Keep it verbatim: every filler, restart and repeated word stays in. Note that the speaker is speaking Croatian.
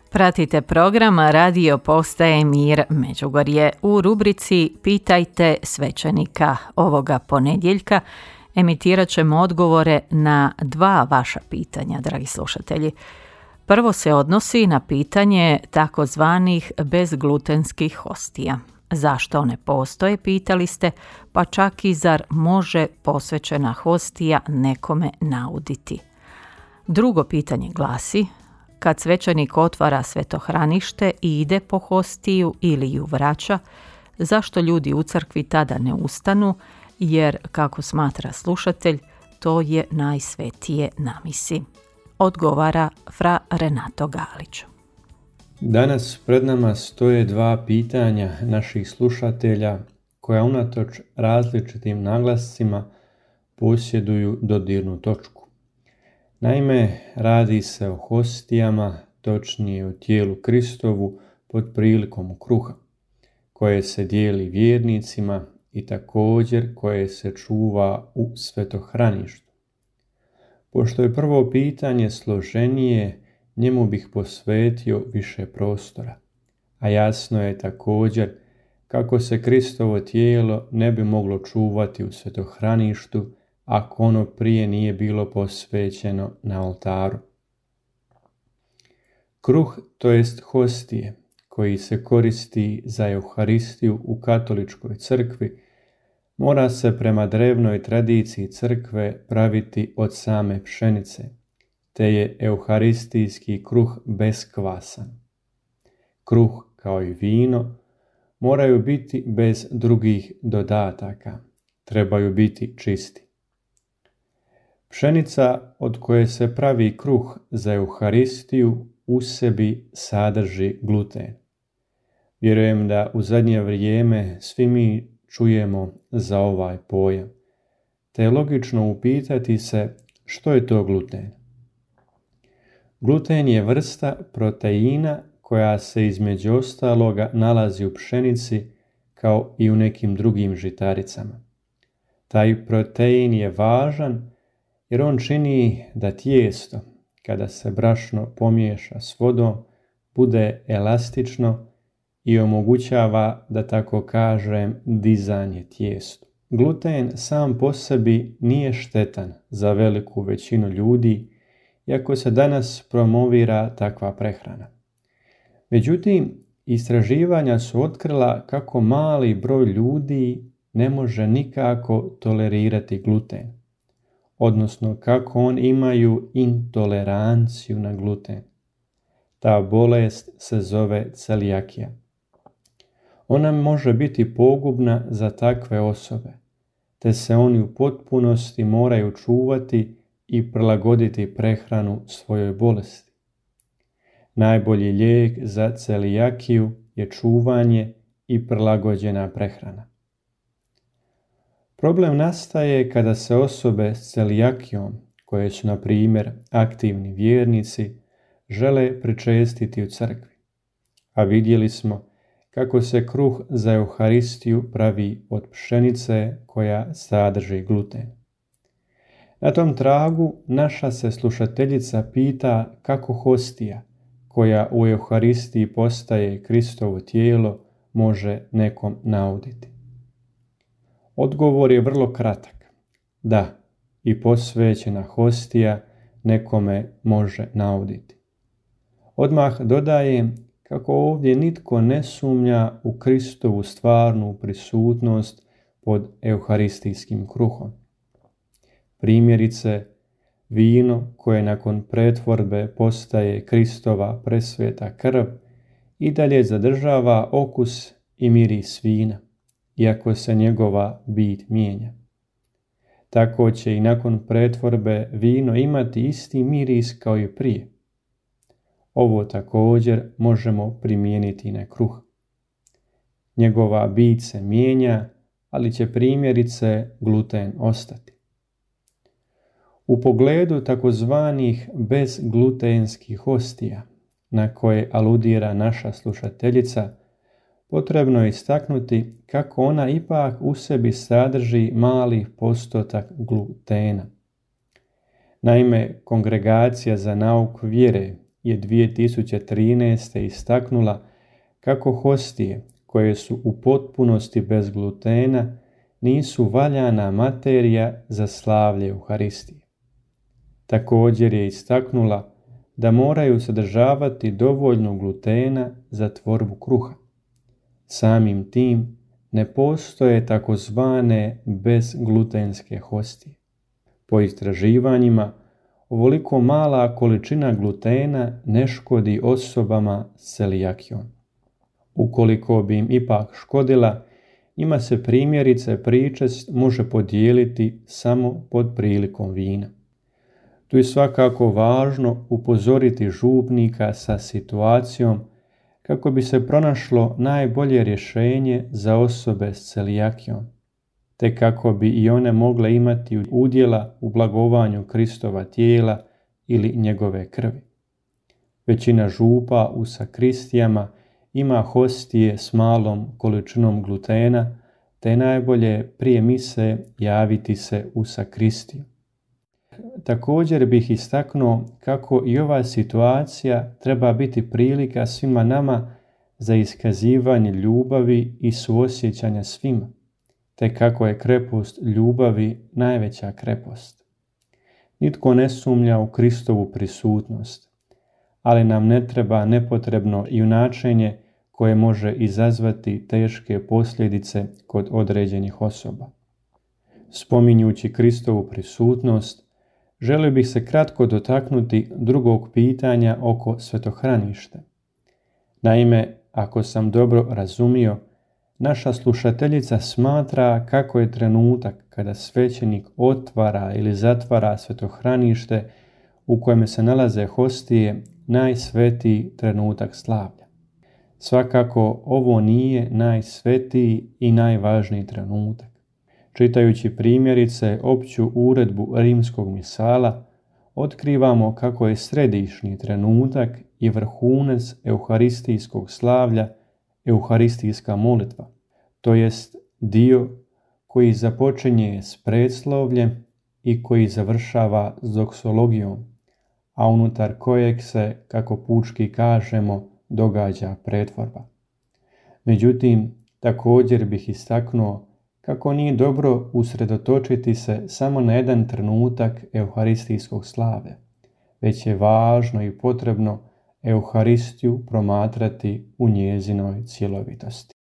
Pratite program Radio Postaje Mir Međugorje. U rubrici Pitajte svećenika ovoga ponedjeljka emitirat ćemo odgovore na dva vaša pitanja, dragi slušatelji. Prvo se odnosi na pitanje takozvanih bezglutenskih hostija. Zašto one postoje, pitali ste, pa čak i zar može posvećena hostija nekome nauditi? Drugo pitanje glasi: kad svećenik otvara svetohranište i ide po hostiju ili ju vraća, zašto ljudi u crkvi tada ne ustanu, jer, kako smatra slušatelj, to je najsvetije na misi? Odgovara fra Renato Galić. Danas pred nama stoje dva pitanja naših slušatelja koja unatoč različitim naglascima posjeduju dodirnu točku. Naime, radi se o hostijama, točnije o tijelu Kristovu pod prilikom kruha, koje se dijeli vjernicima i također koje se čuva u svetohraništu. Pošto je prvo pitanje složenije, njemu bih posvetio više prostora, a jasno je također kako se Kristovo tijelo ne bi moglo čuvati u svetohraništu ako ono prije nije bilo posvećeno na oltaru. Kruh, to jest hostije, koji se koristi za Euharistiju u katoličkoj crkvi, mora se prema drevnoj tradiciji crkve praviti od same pšenice, te je euharistijski kruh beskvasan. Kruh, kao i vino, moraju biti bez drugih dodataka, trebaju biti čisti. Pšenica od koje se pravi kruh za Euharistiju u sebi sadrži gluten. Vjerujem da u zadnje vrijeme svi mi čujemo za ovaj pojam, te je logično upitati se što je to gluten. Gluten je vrsta proteina koja se između ostaloga nalazi u pšenici kao i u nekim drugim žitaricama. Taj protein je važan jer on čini da tijesto, kada se brašno pomiješa s vodom, bude elastično i omogućava, da tako kažem, dizanje tijestu. Gluten sam po sebi nije štetan za veliku većinu ljudi, iako se danas promovira takva prehrana. Međutim, istraživanja su otkrila kako mali broj ljudi ne može nikako tolerirati gluten, odnosno kako on imaju intoleranciju na gluten. Ta bolest se zove celijakija. Ona može biti pogubna za takve osobe, te se oni u potpunosti moraju čuvati i prilagoditi prehranu svojoj bolesti. Najbolji lijek za celijakiju je čuvanje i prilagođena prehrana. Problem nastaje kada se osobe s celijakijom, koje su na primjer aktivni vjernici, žele pričestiti u crkvi, a vidjeli smo kako se kruh za Euharistiju pravi od pšenice koja sadrži gluten. Na tom tragu naša se slušateljica pita kako hostija, koja u Euharistiji postaje Kristovo tijelo, može nekom nauditi. Odgovor je vrlo kratak. Da, i posvećena hostija nekome može nauditi. Odmah dodajem kako ovdje nitko ne sumnja u Kristovu stvarnu prisutnost pod euharistijskim kruhom. Primjerice, vino koje nakon pretvorbe postaje Kristova presveta krv i dalje zadržava okus i miris vina, iako se njegova bit mijenja. Tako će i nakon pretvorbe vino imati isti miris kao i prije. Ovo također možemo primijeniti na kruh. Njegova bit se mijenja, ali će primjerice gluten ostati. U pogledu takozvanih bezglutenskih hostija, na koje aludira naša slušateljica, potrebno je istaknuti kako ona ipak u sebi sadrži mali postotak glutena. Naime, Kongregacija za nauku vjere je dvije tisuće trinaeste. istaknula kako hostije koje su u potpunosti bez glutena nisu valjana materija za slavlje Euharistije. Također je istaknula da moraju sadržavati dovoljno glutena za tvorbu kruha. Samim tim ne postoje takozvane bezglutenske hostije. Po istraživanjima, ovoliko mala količina glutena ne škodi osobama s celijakijom. Ukoliko bi im ipak škodila, njima se primjerice pričest može podijeliti samo pod prilikom vina. Tu je svakako važno upozoriti župnika sa situacijom kako bi se pronašlo najbolje rješenje za osobe s celijakijom, te kako bi i one mogle imati udjela u blagovanju Kristova tijela ili njegove krvi. Većina župa u sakristijama ima hostije s malom količinom glutena, te najbolje prije mise javiti se u sakristiju. Također bih istaknuo kako i ova situacija treba biti prilika svima nama za iskazivanje ljubavi i suosjećanja svima, te kako je krepost ljubavi najveća krepost. Nitko ne sumnja u Kristovu prisutnost, ali nam ne treba nepotrebno junačenje koje može izazvati teške posljedice kod određenih osoba. Spominjući Kristovu prisutnost, želio bih se kratko dotaknuti drugog pitanja oko svetohraništa. Naime, ako sam dobro razumio, naša slušateljica smatra kako je trenutak kada svećenik otvara ili zatvara svetohranište u kojem se nalaze hostije najsvetiji trenutak slavlja. Svakako, ovo nije najsvetiji i najvažniji trenutak. Čitajući primjerice opću uredbu rimskog misala, otkrivamo kako je središnji trenutak i vrhunac euharistijskog slavlja euharistijska molitva, to jest dio koji započinje s predslovljem i koji završava s doksologijom, a unutar kojeg se, kako pučki kažemo, događa pretvorba. Međutim, također bih istaknuo kako nije dobro usredotočiti se samo na jedan trenutak euharistijskog slavlja, već je važno i potrebno Euharistiju promatrati u njezinoj cjelovitosti.